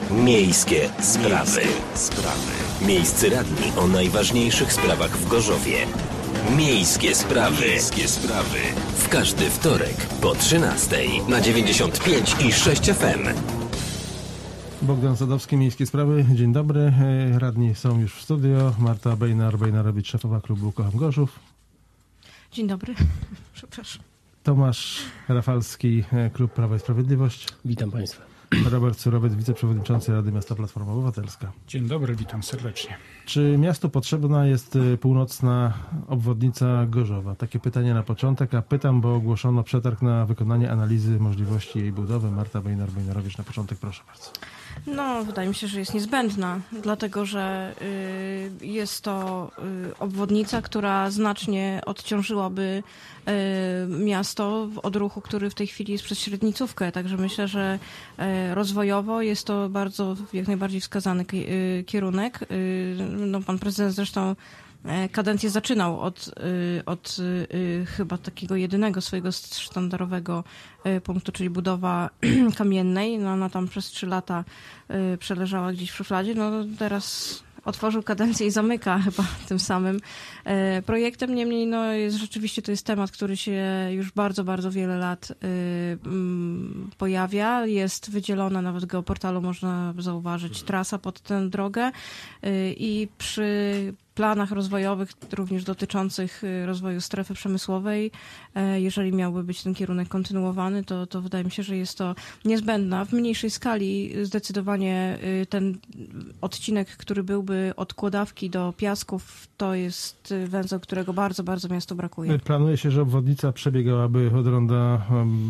Miejskie sprawy. Miejscy radni o najważniejszych sprawach w Gorzowie. Miejskie sprawy. W każdy wtorek po 13:00 na 95 i 6 FM. Bogdan Sadowski, Miejskie Sprawy. Dzień dobry. Radni są już w studio. Marta Bejnar-Bejnarowicz, szefowa klubu Kocham Gorzów. Dzień dobry. Przepraszam. Tomasz Rafalski, klub Prawo i Sprawiedliwość. Witam Państwa. Robert Surowiec, wiceprzewodniczący Rady Miasta Platforma Obywatelska. Dzień dobry, witam serdecznie. Czy miastu potrzebna jest północna obwodnica Gorzowa? Takie pytanie na początek, a pytam, bo ogłoszono przetarg na wykonanie analizy możliwości jej budowy. Marta Bejnar-Bejnarowicz, na początek proszę bardzo. No, wydaje mi się, że jest niezbędna, dlatego że jest to obwodnica, która znacznie odciążyłaby miasto od ruchu, który w tej chwili jest przez średnicówkę. Także myślę, że rozwojowo jest to bardzo, jak najbardziej wskazany kierunek. No, pan prezydent zresztą kadencję zaczynał od chyba takiego jedynego swojego sztandarowego punktu, czyli budowa kamiennej. No, ona tam przez 3 lata przeleżała gdzieś w szufladzie. No teraz otworzył kadencję i zamyka chyba tym samym projektem. Niemniej no, rzeczywiście to jest temat, który się już bardzo, bardzo wiele lat pojawia. Jest wydzielona, nawet w geoportalu można zauważyć, trasa pod tę drogę i przy planach rozwojowych, również dotyczących rozwoju strefy przemysłowej, jeżeli miałby być ten kierunek kontynuowany, to wydaje mi się, że jest to niezbędna. W mniejszej skali zdecydowanie ten odcinek, który byłby od Kłodawki do Piasków, to jest węzeł, którego bardzo, bardzo miastu brakuje. Planuje się, że obwodnica przebiegałaby od ronda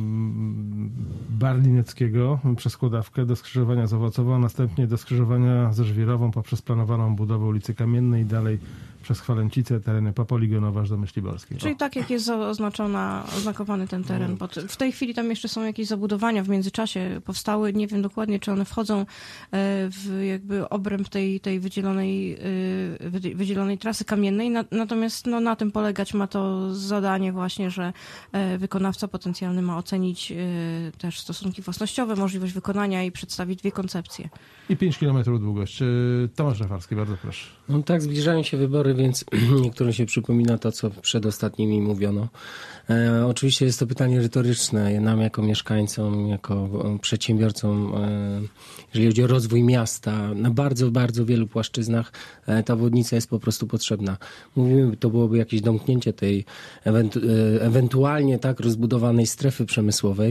Barlineckiego przez Kłodawkę do skrzyżowania z Owocową, a następnie do skrzyżowania ze Żwirową poprzez planowaną budowę ulicy Kamiennej i dalej przez Chwalęcicę, tereny popoligonowe aż do Myśliborskiej. Czyli tak jak jest oznakowany ten teren. Bo w tej chwili tam jeszcze są jakieś zabudowania w międzyczasie powstały. Nie wiem dokładnie, czy one wchodzą w jakby obręb tej wydzielonej trasy kamiennej. Natomiast no, na tym polegać ma to zadanie właśnie, że wykonawca potencjalny ma ocenić też stosunki własnościowe, możliwość wykonania i przedstawić 2 koncepcje. I 5 km długość. Tomasz Rafalski, bardzo proszę. No tak, zbliżają się wybory, więc niektórym się przypomina to, co przed ostatnimi mówiono. Oczywiście jest to pytanie retoryczne. Nam jako mieszkańcom, jako przedsiębiorcom, jeżeli chodzi o rozwój miasta, na bardzo, bardzo wielu płaszczyznach ta obwodnica jest po prostu potrzebna. Mówimy, to byłoby jakieś domknięcie tej ewentualnie tak rozbudowanej strefy przemysłowej,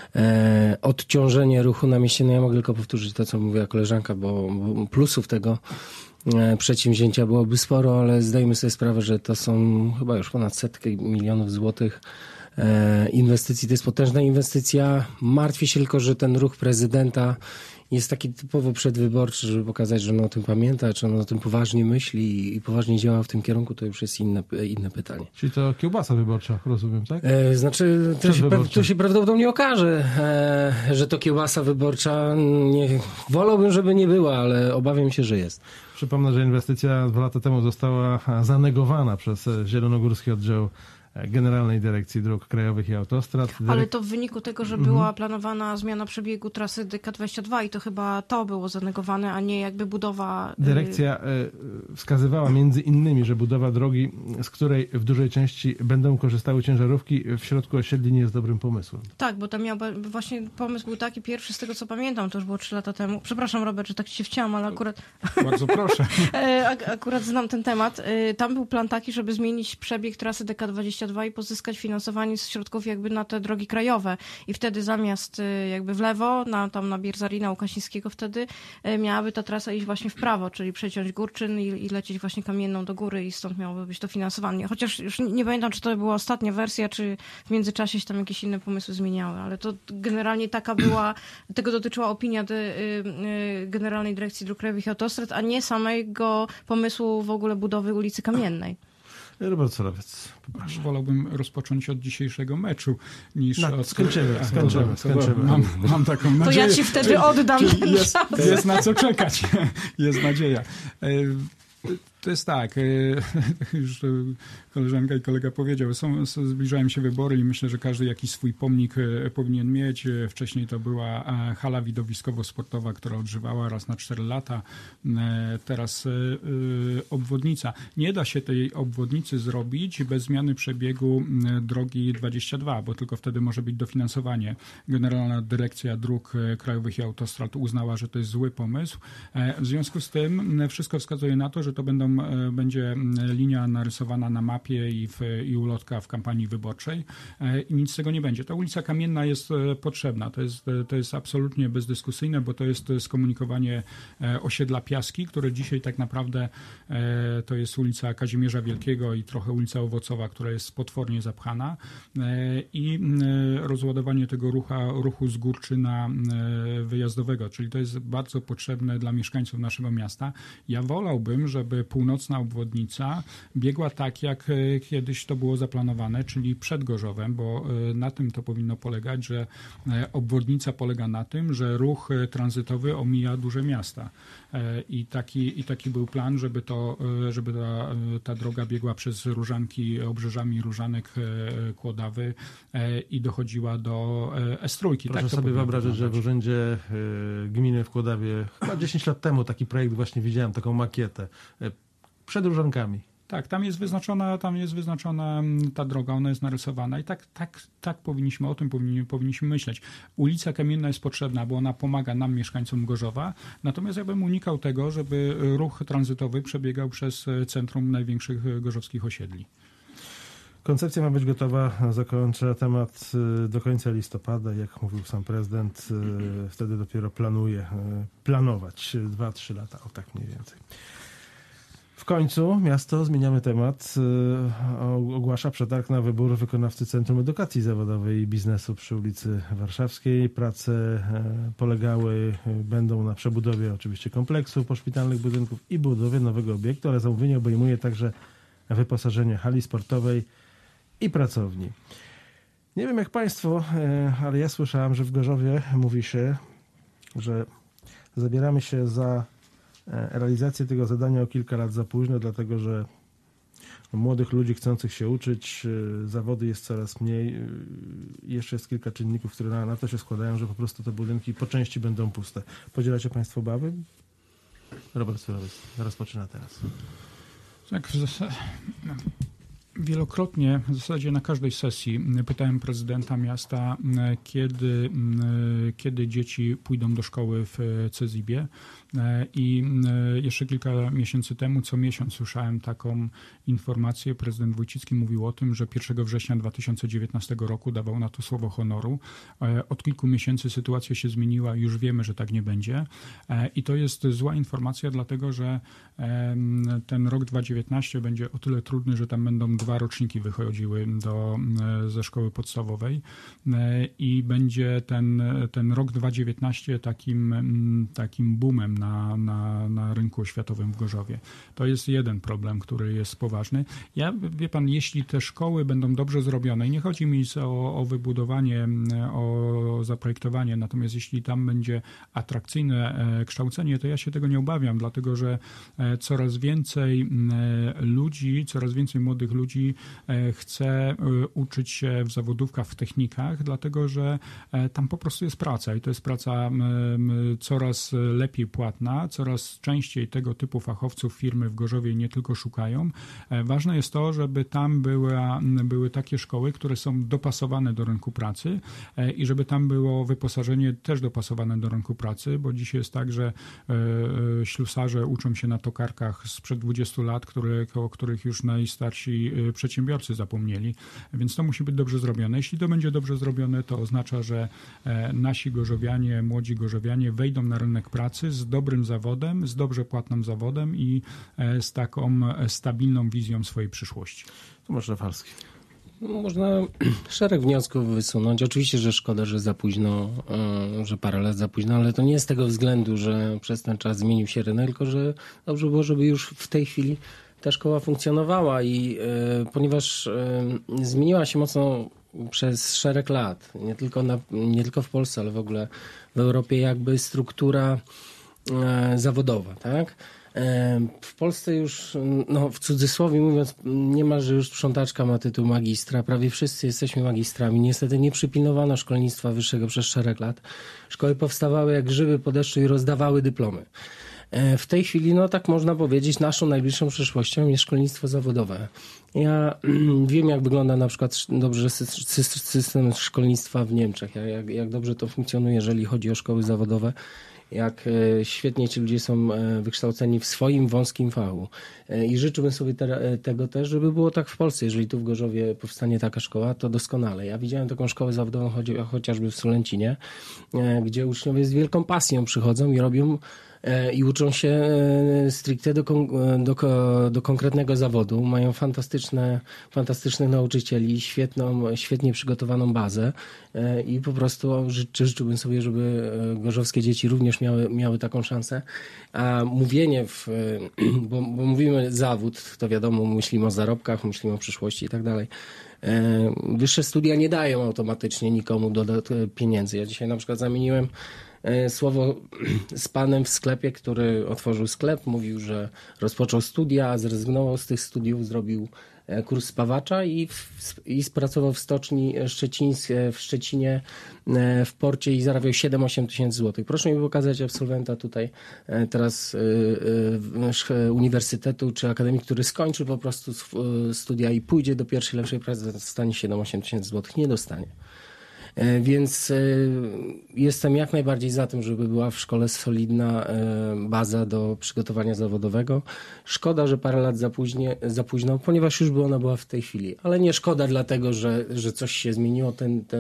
odciążenie ruchu na mieście. No ja mogę tylko powtórzyć to, co mówiła koleżanka, bo plusów tego przedsięwzięcia byłoby sporo, ale zdajemy sobie sprawę, że to są chyba już ponad 100 milionów złotych inwestycji. To jest potężna inwestycja. Martwię się tylko, że ten ruch prezydenta jest taki typowo przedwyborczy, żeby pokazać, że on o tym pamięta, czy on o tym poważnie myśli i poważnie działa w tym kierunku, to już jest inne pytanie. Czyli to kiełbasa wyborcza, rozumiem, tak? Znaczy, to się prawdopodobnie okaże, że to kiełbasa wyborcza. Wolałbym, żeby nie była, ale obawiam się, że jest. Przypomnę, że inwestycja 2 lata temu została zanegowana przez Zielonogórski Oddział Generalnej Dyrekcji Dróg Krajowych i Autostrad. Ale to w wyniku tego, że była planowana zmiana przebiegu trasy DK22 i to chyba to było zanegowane, a nie jakby budowa... Dyrekcja wskazywała między innymi, że budowa drogi, z której w dużej części będą korzystały ciężarówki, w środku osiedli nie jest dobrym pomysłem. Tak, bo tam właśnie pomysł był taki pierwszy, z tego co pamiętam, to już było 3 lata temu. Przepraszam, Robert, że tak ci się wciąłam, ale akurat... Bardzo proszę. Akurat znam ten temat. Tam był plan taki, żeby zmienić przebieg trasy DK22 i pozyskać finansowanie z środków jakby na te drogi krajowe. I wtedy zamiast jakby w lewo, tam na Bierzarina Łukasińskiego wtedy miałaby ta trasa iść właśnie w prawo, czyli przeciąć Górczyn i lecieć właśnie Kamienną do góry i stąd miałoby być to finansowanie. Chociaż już nie pamiętam, czy to była ostatnia wersja, czy w międzyczasie się tam jakieś inne pomysły zmieniały, ale to generalnie taka była, tego dotyczyła opinia Generalnej Dyrekcji Dróg Krajowych i Autostrad, a nie samego pomysłu w ogóle budowy ulicy Kamiennej. Robert Surowiec. Wolałbym rozpocząć od dzisiejszego meczu niż od... Skończymy. Mam taką nadzieję. To ja ci wtedy oddam. Jest na co czekać. Jest nadzieja. To jest tak, już koleżanka i kolega powiedział, zbliżają się wybory i myślę, że każdy jakiś swój pomnik powinien mieć. Wcześniej to była hala widowiskowo-sportowa, która odżywała raz na 4 lata. Teraz obwodnica. Nie da się tej obwodnicy zrobić bez zmiany przebiegu drogi 22, bo tylko wtedy może być dofinansowanie. Generalna Dyrekcja Dróg Krajowych i Autostrad uznała, że to jest zły pomysł. W związku z tym wszystko wskazuje na to, że to będzie linia narysowana na mapie i ulotka w kampanii wyborczej i nic z tego nie będzie. Ta ulica Kamienna jest potrzebna. To jest absolutnie bezdyskusyjne, bo to jest skomunikowanie osiedla Piaski, które dzisiaj tak naprawdę to jest ulica Kazimierza Wielkiego i trochę ulica Owocowa, która jest potwornie zapchana i rozładowanie tego ruchu z Górczyna wyjazdowego, czyli to jest bardzo potrzebne dla mieszkańców naszego miasta. Ja wolałbym, żeby północna obwodnica biegła tak, jak kiedyś to było zaplanowane, czyli przed Gorzowem, bo na tym to powinno polegać, że obwodnica polega na tym, że ruch tranzytowy omija duże miasta. I taki był plan, żeby ta droga biegła przez Różanki, obrzeżami Różanek, Kłodawy i dochodziła do S3. Proszę sobie wyobrazić, że w urzędzie gminy w Kłodawie chyba 10 lat temu taki projekt właśnie widziałem, taką makietę przed Różankami. Tak, tam jest wyznaczona ta droga, ona jest narysowana i tak powinniśmy o tym powinniśmy myśleć. Ulica Kamienna jest potrzebna, bo ona pomaga nam, mieszkańcom Gorzowa, natomiast ja bym unikał tego, żeby ruch tranzytowy przebiegał przez centrum największych gorzowskich osiedli. Koncepcja ma być gotowa, zakończę temat do końca listopada, jak mówił sam prezydent, wtedy dopiero planować 2-3 lata, o tak mniej więcej. W końcu miasto, zmieniamy temat, ogłasza przetarg na wybór wykonawcy Centrum Edukacji Zawodowej i Biznesu przy ulicy Warszawskiej. Prace będą na przebudowie oczywiście kompleksów poszpitalnych budynków i budowie nowego obiektu, ale zamówienie obejmuje także wyposażenie hali sportowej i pracowni. Nie wiem jak Państwo, ale ja słyszałem, że w Gorzowie mówi się, że zabieramy się za realizację tego zadania o kilka lat za późno, dlatego że młodych ludzi chcących się uczyć, zawody jest coraz mniej. Jeszcze jest kilka czynników, które na to się składają, że po prostu te budynki po części będą puste. Podzielacie Państwo obawy? Robert Surowiec rozpoczyna teraz. Tak, wielokrotnie, w zasadzie na każdej sesji pytałem prezydenta miasta, kiedy dzieci pójdą do szkoły w CEZIB-ie i jeszcze kilka miesięcy temu co miesiąc słyszałem taką informację. Prezydent Wójcicki mówił o tym, że 1 września 2019 roku dawał na to słowo honoru. Od kilku miesięcy sytuacja się zmieniła i już wiemy, że tak nie będzie i to jest zła informacja, dlatego że ten rok 2019 będzie o tyle trudny, że tam będą 2 roczniki wychodziły ze szkoły podstawowej i będzie ten rok 2019 takim boomem na rynku oświatowym w Gorzowie. To jest jeden problem, który jest poważny. Wie pan, jeśli te szkoły będą dobrze zrobione, i nie chodzi mi o wybudowanie, o zaprojektowanie, natomiast jeśli tam będzie atrakcyjne kształcenie, to ja się tego nie obawiam, dlatego że coraz więcej młodych ludzi chce uczyć się w zawodówkach, w technikach, dlatego że tam po prostu jest praca i to jest praca coraz lepiej płatna, coraz częściej tego typu fachowców firmy w Gorzowie nie tylko szukają. Ważne jest to, żeby tam były takie szkoły, które są dopasowane do rynku pracy i żeby tam było wyposażenie też dopasowane do rynku pracy, bo dzisiaj jest tak, że ślusarze uczą się na tokarkach sprzed 20 lat, o których już najstarsi przedsiębiorcy zapomnieli, więc to musi być dobrze zrobione. Jeśli to będzie dobrze zrobione, to oznacza, że nasi gorzowianie, młodzi gorzowianie wejdą na rynek pracy z dobrym zawodem, z dobrze płatnym zawodem i z taką stabilną wizją swojej przyszłości. Tomasz Rafalski. Można szereg wniosków wysunąć. Oczywiście, że szkoda, że za późno, że parę lat za późno, ale to nie z tego względu, że przez ten czas zmienił się rynek, tylko że dobrze było, żeby już w tej chwili ta szkoła funkcjonowała i ponieważ zmieniła się mocno przez szereg lat, nie tylko w Polsce, ale w ogóle w Europie jakby struktura zawodowa, tak? W Polsce już, no w cudzysłowie mówiąc, niemalże już sprzątaczka ma tytuł magistra. Prawie wszyscy jesteśmy magistrami. Niestety nie przypilnowano szkolnictwa wyższego przez szereg lat. Szkoły powstawały jak grzyby po deszczu i rozdawały dyplomy. W tej chwili, no tak można powiedzieć, naszą najbliższą przyszłością jest szkolnictwo zawodowe. Ja wiem, jak wygląda na przykład dobrze system szkolnictwa w Niemczech, jak dobrze to funkcjonuje, jeżeli chodzi o szkoły zawodowe, jak świetnie ci ludzie są wykształceni w swoim wąskim fachu. I życzyłbym sobie tego też, żeby było tak w Polsce. Jeżeli tu w Gorzowie powstanie taka szkoła, to doskonale. Ja widziałem taką szkołę zawodową chociażby w Sulęcinie, gdzie uczniowie z wielką pasją przychodzą i robią i uczą się stricte do konkretnego zawodu. Mają fantastycznych nauczycieli, świetnie przygotowaną bazę i po prostu życzyłbym sobie, żeby gorzowskie dzieci również miały taką szansę. A mówienie, bo mówimy zawód, to wiadomo, myślimy o zarobkach, myślimy o przyszłości i tak dalej. Wyższe studia nie dają automatycznie nikomu pieniędzy. Ja dzisiaj na przykład zamieniłem słowo z panem w sklepie, który otworzył sklep, mówił, że rozpoczął studia, zrezygnował z tych studiów, zrobił kurs spawacza i pracował w stoczni w Szczecinie w porcie i zarabiał 7-8 tysięcy złotych. Proszę mi pokazać absolwenta tutaj teraz uniwersytetu czy akademii, który skończy po prostu studia i pójdzie do pierwszej lepszej pracy, dostanie 7-8 tysięcy złotych. Nie dostanie. Więc jestem jak najbardziej za tym, żeby była w szkole solidna baza do przygotowania zawodowego. Szkoda, że parę lat za późno, ponieważ już by ona była w tej chwili. Ale nie szkoda dlatego, że coś się zmieniło.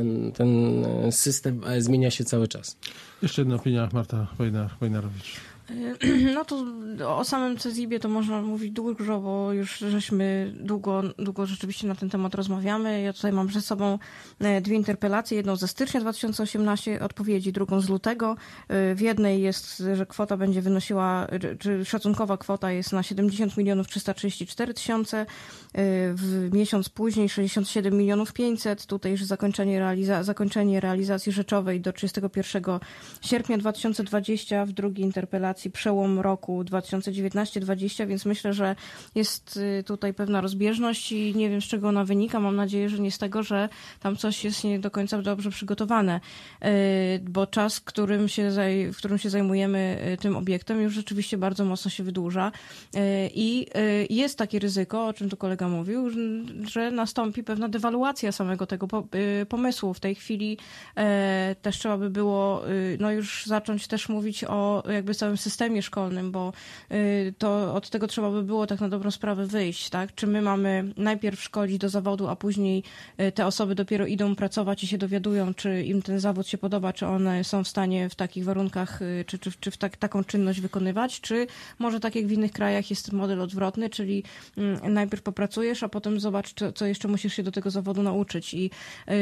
Ten system zmienia się cały czas. Jeszcze jedna opinia, Marta Wojnarowicz. No to o samym CEZIB-ie to można mówić dużo, bo już żeśmy długo rzeczywiście na ten temat rozmawiamy. Ja tutaj mam przed sobą dwie interpelacje. Jedną ze stycznia 2018, odpowiedzi, drugą z lutego. W jednej jest, że kwota będzie wynosiła, czy szacunkowa kwota jest na 70 334 000. W miesiąc później 67 500 000. Tutaj już zakończenie realizacji rzeczowej do 31 sierpnia 2020. W drugiej interpelacji przełom roku 2019-2020, więc myślę, że jest tutaj pewna rozbieżność i nie wiem, z czego ona wynika. Mam nadzieję, że nie z tego, że tam coś jest nie do końca dobrze przygotowane, bo czas, w którym się zajmujemy tym obiektem, już rzeczywiście bardzo mocno się wydłuża i jest takie ryzyko, o czym tu kolega mówił, że nastąpi pewna dewaluacja samego tego pomysłu. W tej chwili też trzeba by było już zacząć też mówić o jakby całym systemie szkolnym, bo to od tego trzeba by było tak na dobrą sprawę wyjść, tak? Czy my mamy najpierw szkolić do zawodu, a później te osoby dopiero idą pracować i się dowiadują, czy im ten zawód się podoba, czy one są w stanie w takich warunkach, czy taką czynność wykonywać, czy może tak jak w innych krajach jest model odwrotny, czyli najpierw popracujesz, a potem zobacz, co jeszcze musisz się do tego zawodu nauczyć. I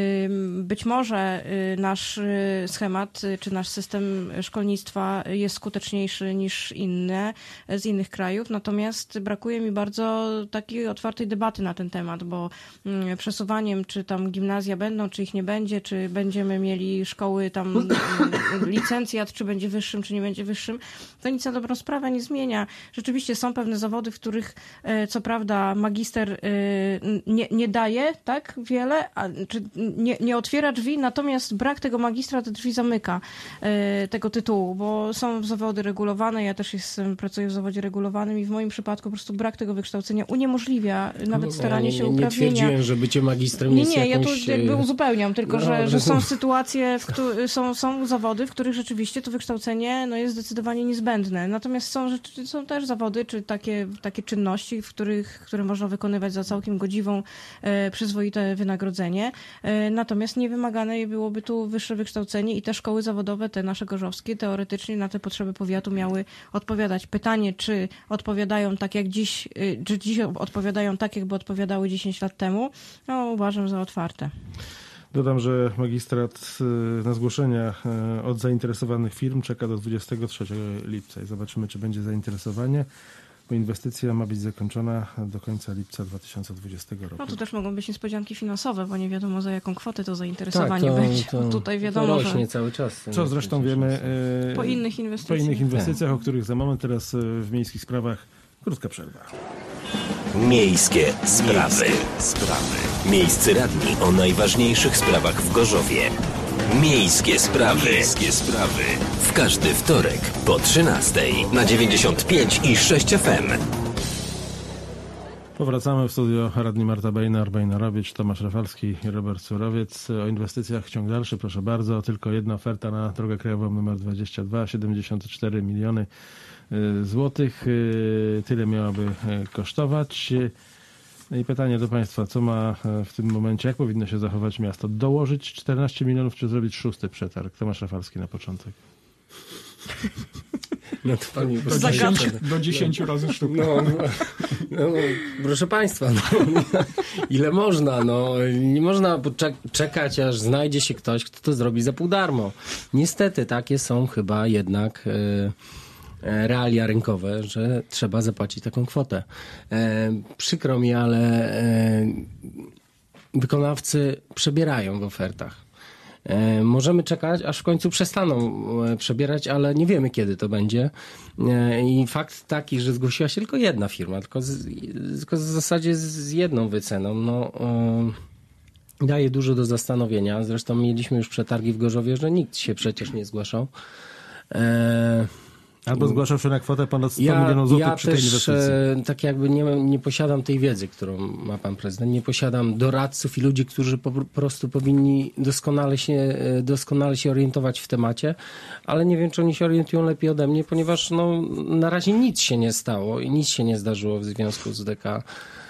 być może nasz schemat, czy nasz system szkolnictwa jest skuteczniejszy niż inne z innych krajów, natomiast brakuje mi bardzo takiej otwartej debaty na ten temat, bo przesuwaniem, czy tam gimnazja będą, czy ich nie będzie, czy będziemy mieli szkoły tam licencjat, czy będzie wyższym, czy nie będzie wyższym, to nic na dobrą sprawę nie zmienia. Rzeczywiście są pewne zawody, w których co prawda magister nie daje tak wiele, czy nie otwiera drzwi, natomiast brak tego magistra te drzwi zamyka tego tytułu, bo są zawody regulowane, ja też pracuję w zawodzie regulowanym i w moim przypadku po prostu brak tego wykształcenia uniemożliwia nawet staranie się uprawnienia. Nie twierdziłem, że bycie magistrem jest jakąś... ja tu jakby uzupełniam, tylko że są sytuacje, są zawody, w których rzeczywiście to wykształcenie jest zdecydowanie niezbędne. Natomiast są też zawody, czy takie czynności, które można wykonywać za całkiem godziwą, przyzwoite wynagrodzenie. Natomiast nie wymagane byłoby tu wyższe wykształcenie i te szkoły zawodowe, te nasze gorzowskie, teoretycznie na te potrzeby powiatu miały odpowiadać. Pytanie, czy odpowiadają tak jak dziś, czy dziś odpowiadają tak, jakby odpowiadały 10 lat temu, uważam za otwarte. Dodam, że magistrat na zgłoszenia od zainteresowanych firm czeka do 23 lipca i zobaczymy, czy będzie zainteresowanie. bo inwestycja ma być zakończona do końca lipca 2020 roku. No to też mogą być niespodzianki finansowe, bo nie wiadomo za jaką kwotę to zainteresowanie Tak, będzie. Tutaj wiadomo, to rośnie że cały czas. Co zresztą wiemy po innych inwestycjach. inwestycjach, o których za moment. Teraz w miejskich sprawach krótka przerwa. Miejskie sprawy. Miejscy radni o najważniejszych sprawach w Gorzowie. Miejskie sprawy. W każdy wtorek po 13:00 na 95 i 6 FM. Powracamy w studio radni Marta Bejnar-Bejnarowicz, Tomasz Rafalski i Robert Surowiec. O inwestycjach ciąg dalszy, proszę bardzo. Tylko jedna oferta na drogę krajową nr 22, 74 miliony złotych. Tyle miałaby kosztować. No i pytanie do Państwa, co ma w tym momencie, jak powinno się zachować miasto? Dołożyć 14 milionów, czy zrobić 6. przetarg? Tomasz Rafalski na początek. No to pan mi Do 10 razy sztuka. No, proszę Państwa, ile można? Nie można czekać, aż znajdzie się ktoś, kto to zrobi za pół darmo. Niestety takie są chyba jednak realia rynkowe, że trzeba zapłacić taką kwotę. Przykro mi, ale wykonawcy przebierają w ofertach. Możemy czekać, aż w końcu przestaną przebierać, ale nie wiemy, kiedy to będzie. I fakt taki, że zgłosiła się tylko jedna firma, tylko w zasadzie z jedną wyceną, daje dużo do zastanowienia. Zresztą mieliśmy już przetargi w Gorzowie, że nikt się przecież nie zgłaszał. Albo zgłaszał się na kwotę ponad 100 milionów złotych przy tej inwestycji. Tak jakby nie posiadam tej wiedzy, którą ma pan prezydent. Nie posiadam doradców i ludzi, którzy po prostu powinni doskonale się orientować w temacie, ale nie wiem, czy oni się orientują lepiej ode mnie, ponieważ na razie nic się nie stało i nic się nie zdarzyło w związku z DK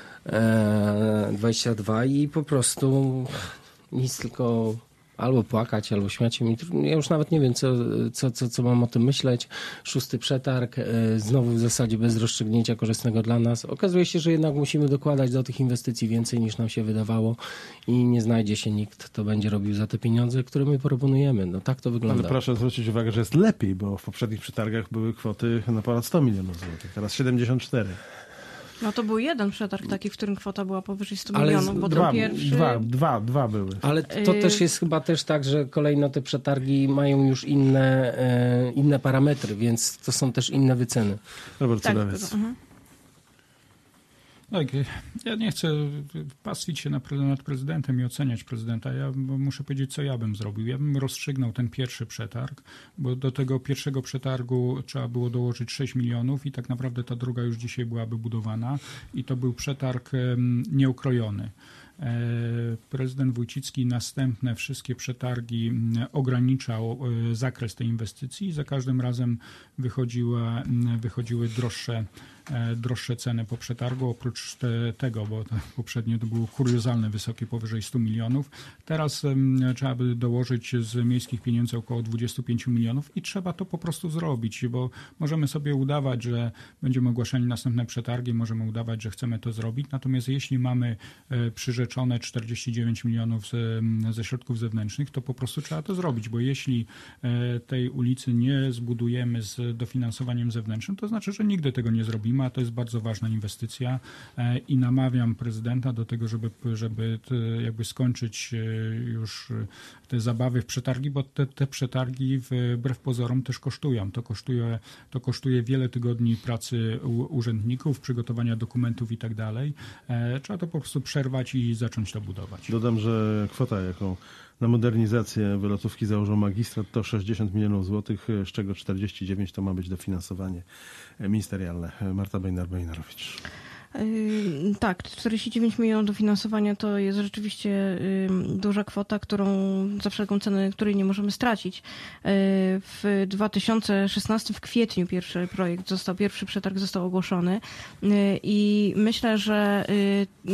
22 i po prostu nic, tylko albo płakać, albo śmiać się. Ja już nawet nie wiem, co mam o tym myśleć. 6. przetarg, znowu w zasadzie bez rozstrzygnięcia korzystnego dla nas. Okazuje się, że jednak musimy dokładać do tych inwestycji więcej, niż nam się wydawało i nie znajdzie się nikt, kto będzie robił za te pieniądze, które my proponujemy. No tak to wygląda. Ale proszę zwrócić uwagę, że jest lepiej, bo w poprzednich przetargach były kwoty na ponad 100 milionów złotych, teraz 74. No to był jeden przetarg taki, w którym kwota była powyżej 100 milionów, bo ten pierwszy... Dwa były. Ale to też jest chyba też tak, że kolejno te przetargi mają już inne parametry, więc to są też inne wyceny. Robert Surowiec. Tak, ja nie chcę pastwić się nad prezydentem i oceniać prezydenta. Bo muszę powiedzieć, co ja bym zrobił. Ja bym rozstrzygnął ten pierwszy przetarg, bo do tego pierwszego przetargu trzeba było dołożyć 6 milionów i tak naprawdę ta druga już dzisiaj byłaby budowana i to był przetarg nieukrojony. Prezydent Wójcicki następne wszystkie przetargi ograniczał zakres tej inwestycji i za każdym razem wychodziły droższe ceny po przetargu, oprócz tego, bo poprzednio to było kuriozalne, wysokie, powyżej 100 milionów. Teraz trzeba by dołożyć z miejskich pieniędzy około 25 milionów i trzeba to po prostu zrobić, bo możemy sobie udawać, że będziemy ogłaszali następne przetargi, możemy udawać, że chcemy to zrobić, natomiast jeśli mamy przyrzeczone 49 milionów ze środków zewnętrznych, to po prostu trzeba to zrobić, bo jeśli tej ulicy nie zbudujemy z dofinansowaniem zewnętrznym, to znaczy, że nigdy tego nie zrobimy, a to jest bardzo ważna inwestycja i namawiam prezydenta do tego, żeby jakby skończyć już te zabawy w przetargi, bo te przetargi wbrew pozorom też kosztują. To kosztuje wiele tygodni pracy urzędników, przygotowania dokumentów i tak dalej. Trzeba to po prostu przerwać i zacząć to budować. Dodam, że kwota, jaką na modernizację wylotówki założył magistrat, to 60 milionów złotych, z czego 49 to ma być dofinansowanie ministerialne. Marta Bejnar-Bejnarowicz. Tak, 49 milionów dofinansowania to jest rzeczywiście duża kwota, którą za wszelką cenę, której nie możemy stracić. W 2016 w kwietniu pierwszy przetarg został ogłoszony i myślę, że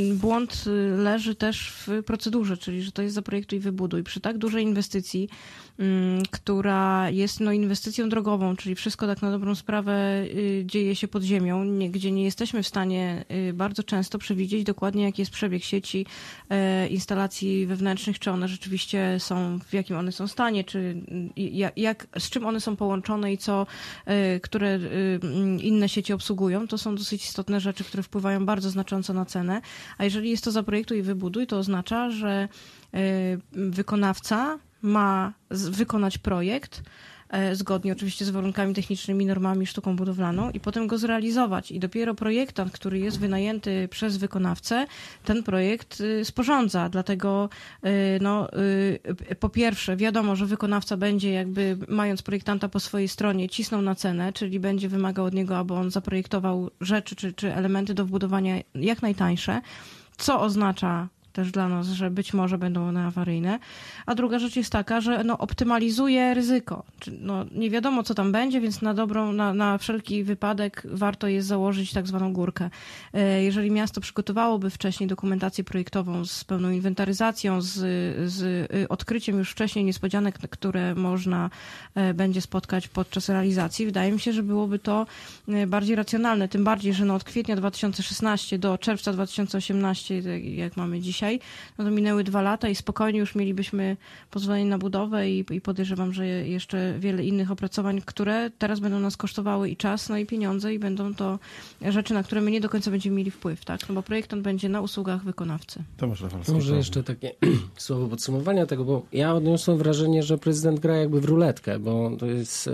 błąd leży też w procedurze, czyli że to jest zaprojektuj i wybuduj. Przy tak dużej inwestycji która jest inwestycją drogową, czyli wszystko tak na dobrą sprawę dzieje się pod ziemią, gdzie nie jesteśmy w stanie bardzo często przewidzieć dokładnie, jaki jest przebieg sieci instalacji wewnętrznych, czy one rzeczywiście są, w jakim one są stanie, czy z czym one są połączone i które inne sieci obsługują. To są dosyć istotne rzeczy, które wpływają bardzo znacząco na cenę. A jeżeli jest to zaprojektuj i wybuduj, to oznacza, że wykonawca ma wykonać projekt, zgodnie oczywiście z warunkami technicznymi, normami, sztuką budowlaną i potem go zrealizować. I dopiero projektant, który jest wynajęty przez wykonawcę, ten projekt sporządza. Dlatego po pierwsze wiadomo, że wykonawca będzie jakby mając projektanta po swojej stronie cisnął na cenę, czyli będzie wymagał od niego, aby on zaprojektował rzeczy czy elementy do wbudowania jak najtańsze, co oznacza też dla nas, że być może będą one awaryjne. A druga rzecz jest taka, że optymalizuje ryzyko. Nie wiadomo, co tam będzie, więc na wszelki wypadek warto jest założyć tak zwaną górkę. Jeżeli miasto przygotowałoby wcześniej dokumentację projektową z pełną inwentaryzacją, z odkryciem już wcześniej niespodzianek, które można będzie spotkać podczas realizacji, wydaje mi się, że byłoby to bardziej racjonalne. Tym bardziej, że od kwietnia 2016 do czerwca 2018, jak mamy dzisiaj, to minęły 2 lata i spokojnie już mielibyśmy pozwolenie na budowę i podejrzewam, że jeszcze wiele innych opracowań, które teraz będą nas kosztowały i czas, i pieniądze i będą to rzeczy, na które my nie do końca będziemy mieli wpływ, tak? Bo projektant będzie na usługach wykonawcy. Może jeszcze takie słowo podsumowania tego, bo ja odniosłem wrażenie, że prezydent gra jakby w ruletkę, bo to jest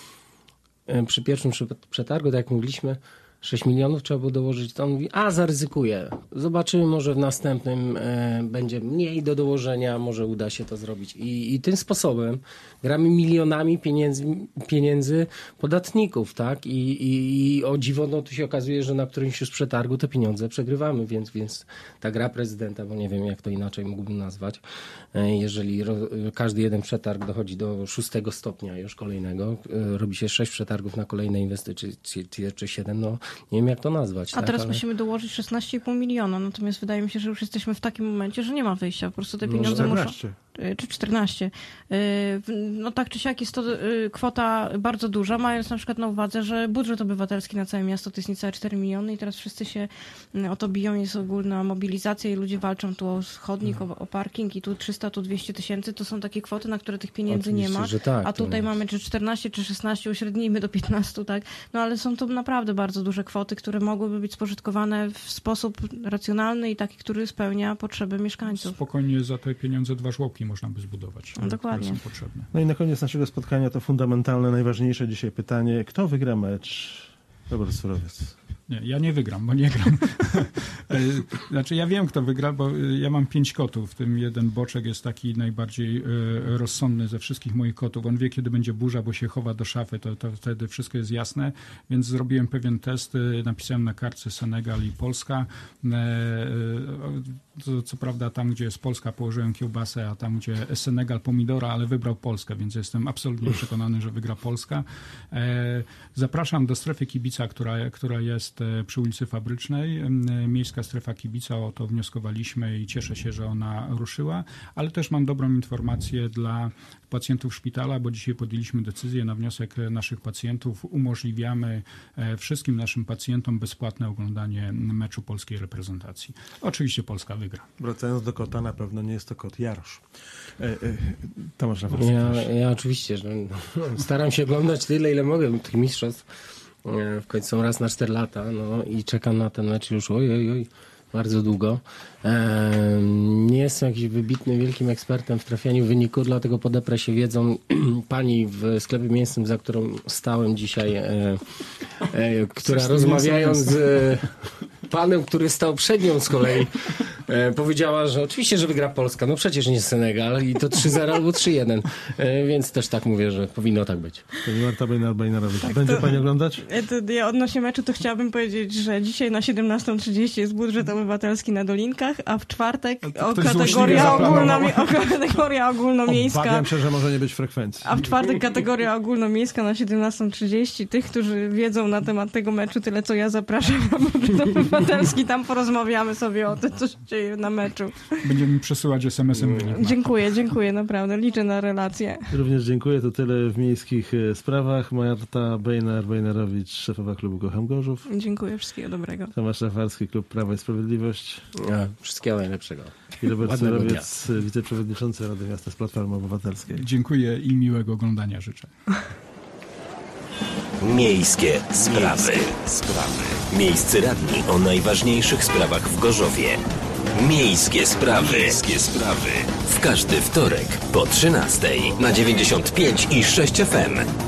przy pierwszym przetargu, tak jak mówiliśmy, 6 milionów trzeba było dołożyć, to on mówi, zaryzykuję. Zobaczymy, może w następnym będzie mniej do dołożenia, może uda się to zrobić. I tym sposobem gramy milionami pieniędzy podatników, tak? I o dziwo, tu się okazuje, że na którymś już przetargu te pieniądze przegrywamy, więc ta gra prezydenta, bo nie wiem, jak to inaczej mógłbym nazwać, jeżeli każdy jeden przetarg dochodzi do 6 stopnia już kolejnego, robi się 6 przetargów na kolejne inwestycje, czy 7, nie wiem, jak to nazwać. A teraz musimy dołożyć 16,5 miliona, natomiast wydaje mi się, że już jesteśmy w takim momencie, że nie ma wyjścia. Po prostu te pieniądze muszą... Czy 14. Tak czy siak jest to kwota bardzo duża, mając na przykład na uwadze, że budżet obywatelski na całe miasto to jest niecałe 4 miliony i teraz wszyscy się o to biją, jest ogólna mobilizacja i ludzie walczą tu o chodnik, o parking i tu 300, tu 200 tysięcy. To są takie kwoty, na które tych pieniędzy oczywiście, nie ma. Że tak, a tutaj mamy czy 14, czy 16, uśrednijmy do 15, tak? Ale są to naprawdę bardzo duże kwoty, które mogłyby być spożytkowane w sposób racjonalny i taki, który spełnia potrzeby mieszkańców. Spokojnie za te pieniądze 2 żłobki można by zbudować, dokładnie. które są potrzebne. I na koniec naszego spotkania to fundamentalne, najważniejsze dzisiaj pytanie. Kto wygra mecz? Robert Surowiec. Nie, ja nie wygram, bo nie gram. Znaczy ja wiem, kto wygra, bo ja mam 5 kotów, w tym jeden boczek jest taki najbardziej rozsądny ze wszystkich moich kotów. On wie, kiedy będzie burza, bo się chowa do szafy, to wtedy wszystko jest jasne, więc zrobiłem pewien test, napisałem na kartce Senegal i Polska. Co prawda tam, gdzie jest Polska, położyłem kiełbasę, a tam, gdzie Senegal pomidora, ale wybrał Polskę, więc jestem absolutnie przekonany, że wygra Polska. Zapraszam do strefy kibica, która jest przy ulicy Fabrycznej. Miejska strefa kibica, o to wnioskowaliśmy i cieszę się, że ona ruszyła, ale też mam dobrą informację dla pacjentów szpitala, bo dzisiaj podjęliśmy decyzję na wniosek naszych pacjentów. Umożliwiamy wszystkim naszym pacjentom bezpłatne oglądanie meczu polskiej reprezentacji. Oczywiście Polska wygra. Wracając do kota, na pewno nie jest to kot Jarosz. Tomasz Ja oczywiście, że staram się oglądać tyle, ile mogę tych mistrzostw. W końcu są raz na 4 lata i czekam na ten mecz już bardzo długo. Nie jestem jakimś wybitnym, wielkim ekspertem w trafianiu wyniku, dlatego podeprę się wiedzą pani w sklepie mięsnym, za którą stałem dzisiaj, która rozmawiając z panem, który stał przed nią z kolei, powiedziała, że oczywiście, że wygra Polska. No przecież nie Senegal i to 3-0 albo 3-1. Więc też tak mówię, że powinno tak być. Pani Marta Bejnarowicz. Będzie pani oglądać? Ja odnośnie meczu to chciałabym powiedzieć, że dzisiaj na 17:30 jest budżet obywatelski na Dolinkach, a w czwartek kategoria ogólnomiejska. Obawiam się, że może nie być frekwencji. A w czwartek kategoria ogólnomiejska na 17:30. Tych, którzy wiedzą na temat tego meczu tyle, co ja, zapraszam na budżet obywatelski. Tam porozmawiamy sobie o tym, co się dzieje dzieje na meczu. Będziemy mi przesyłać SMS-em wynik. Dziękuję, naprawdę. Liczę na relację. Również dziękuję. To tyle w miejskich sprawach. Marta Bejnar-Bejnarowicz, szefowa klubu Kocham Gorzów. Dziękuję, wszystkiego dobrego. Tomasz Szafarski, klub Prawo i Sprawiedliwość. Wszystkiego najlepszego. I Robert Ładnego Surowiec, wiceprzewodniczący Rady Miasta z Platformy Obywatelskiej. Dziękuję i miłego oglądania życzę. Miejskie sprawy. Miejscy radni o najważniejszych sprawach w Gorzowie. Miejskie sprawy. W każdy wtorek po 13 na 95 i 6 FM.